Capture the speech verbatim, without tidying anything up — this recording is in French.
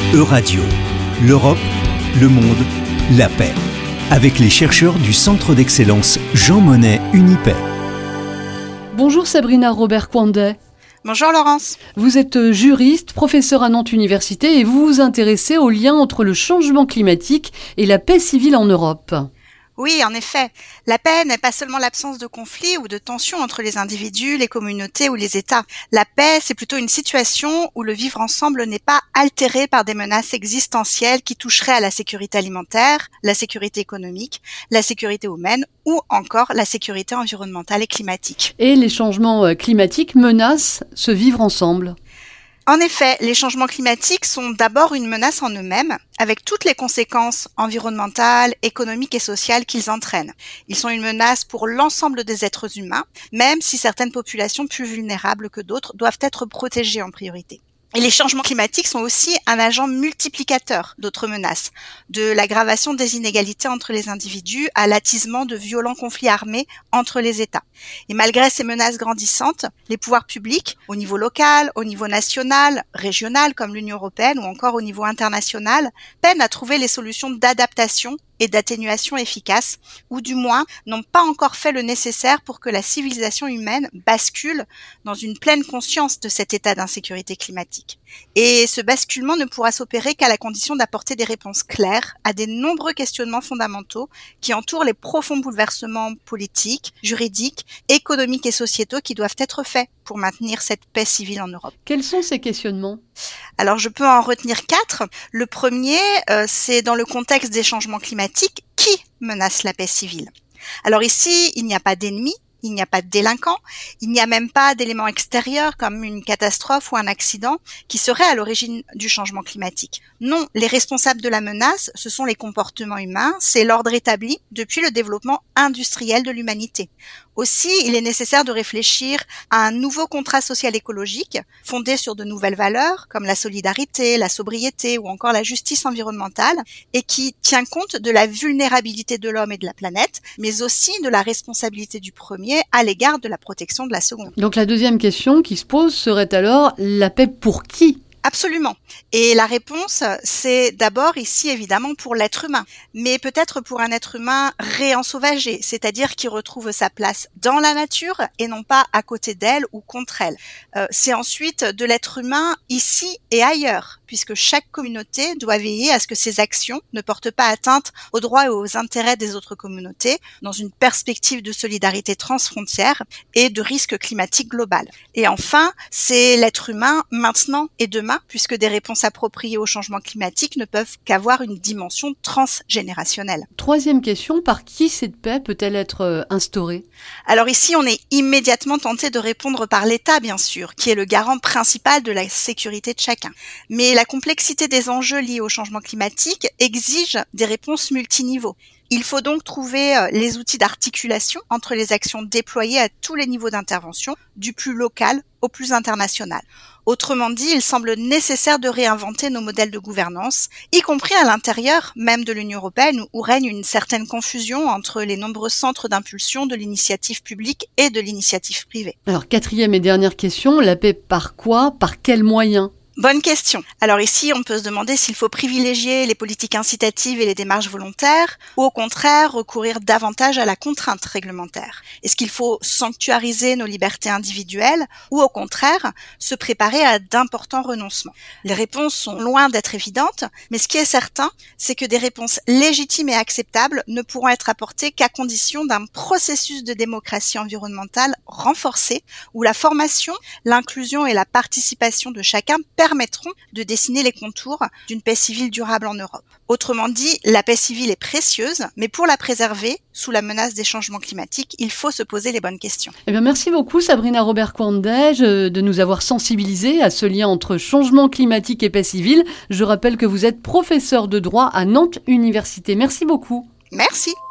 Euradio, l'Europe, le monde, la paix. Avec les chercheurs du Centre d'excellence Jean Monnet Unipaix. Bonjour Sabrina Robert-Kouandé. Bonjour Laurence. Vous êtes juriste, professeur à Nantes Université et vous vous intéressez au lien entre le changement climatique et la paix civile en Europe. Oui, en effet. La paix n'est pas seulement l'absence de conflits ou de tensions entre les individus, les communautés ou les États. La paix, c'est plutôt une situation où le vivre ensemble n'est pas altéré par des menaces existentielles qui toucheraient à la sécurité alimentaire, la sécurité économique, la sécurité humaine ou encore la sécurité environnementale et climatique. Et les changements climatiques menacent ce vivre ensemble. En effet, les changements climatiques sont d'abord une menace en eux-mêmes, avec toutes les conséquences environnementales, économiques et sociales qu'ils entraînent. Ils sont une menace pour l'ensemble des êtres humains, même si certaines populations plus vulnérables que d'autres doivent être protégées en priorité. Et les changements climatiques sont aussi un agent multiplicateur d'autres menaces, de l'aggravation des inégalités entre les individus à l'attisement de violents conflits armés entre les États. Et malgré ces menaces grandissantes, les pouvoirs publics, au niveau local, au niveau national, régional comme l'Union européenne ou encore au niveau international, peinent à trouver les solutions d'adaptation et d'atténuation efficaces, ou du moins n'ont pas encore fait le nécessaire pour que la civilisation humaine bascule dans une pleine conscience de cet état d'insécurité climatique. Et ce basculement ne pourra s'opérer qu'à la condition d'apporter des réponses claires à des nombreux questionnements fondamentaux qui entourent les profonds bouleversements politiques, juridiques, économiques et sociétaux qui doivent être faits pour maintenir cette paix civile en Europe. Quels sont ces questionnements ? Alors je peux en retenir quatre. Le premier, euh, c'est dans le contexte des changements climatiques, qui menace la paix civile ? Alors ici, il n'y a pas d'ennemis, il n'y a pas de délinquants, il n'y a même pas d'éléments extérieurs comme une catastrophe ou un accident qui serait à l'origine du changement climatique. Non, les responsables de la menace, ce sont les comportements humains, c'est l'ordre établi depuis le développement industriel de l'humanité. Aussi, il est nécessaire de réfléchir à un nouveau contrat social écologique fondé sur de nouvelles valeurs comme la solidarité, la sobriété ou encore la justice environnementale et qui tient compte de la vulnérabilité de l'homme et de la planète, mais aussi de la responsabilité du premier à l'égard de la protection de la seconde. Donc la deuxième question qui se pose serait alors la paix pour qui ? Absolument. Et la réponse, c'est d'abord ici évidemment pour l'être humain, mais peut-être pour un être humain réensauvagé, c'est-à-dire qui retrouve sa place dans la nature et non pas à côté d'elle ou contre elle. Euh, c'est ensuite de l'être humain ici et ailleurs, puisque chaque communauté doit veiller à ce que ses actions ne portent pas atteinte aux droits et aux intérêts des autres communautés, dans une perspective de solidarité transfrontière et de risque climatique global. Et enfin, c'est l'être humain maintenant et demain, puisque des réponses appropriées au changement climatique ne peuvent qu'avoir une dimension transgénérationnelle. Troisième question, par qui cette paix peut-elle être instaurée ? Alors ici, on est immédiatement tenté de répondre par l'État, bien sûr, qui est le garant principal de la sécurité de chacun. Mais la complexité des enjeux liés au changement climatique exige des réponses multiniveaux. Il faut donc trouver les outils d'articulation entre les actions déployées à tous les niveaux d'intervention, du plus local au plus international. Autrement dit, il semble nécessaire de réinventer nos modèles de gouvernance, y compris à l'intérieur même de l'Union européenne où règne une certaine confusion entre les nombreux centres d'impulsion de l'initiative publique et de l'initiative privée. Alors, quatrième et dernière question, la paix par quoi ? Par quels moyens ? Bonne question. Alors ici, on peut se demander s'il faut privilégier les politiques incitatives et les démarches volontaires ou au contraire recourir davantage à la contrainte réglementaire. Est-ce qu'il faut sanctuariser nos libertés individuelles ou au contraire se préparer à d'importants renoncements ? Les réponses sont loin d'être évidentes, mais ce qui est certain, c'est que des réponses légitimes et acceptables ne pourront être apportées qu'à condition d'un processus de démocratie environnementale renforcé où la formation, l'inclusion et la participation de chacun permettront de dessiner les contours d'une paix civile durable en Europe. Autrement dit, la paix civile est précieuse, mais pour la préserver, sous la menace des changements climatiques, il faut se poser les bonnes questions. Eh bien, merci beaucoup Sabrina Robert-Kouandé de nous avoir sensibilisés à ce lien entre changement climatique et paix civile. Je rappelle que vous êtes professeur de droit à Nantes Université. Merci beaucoup. Merci.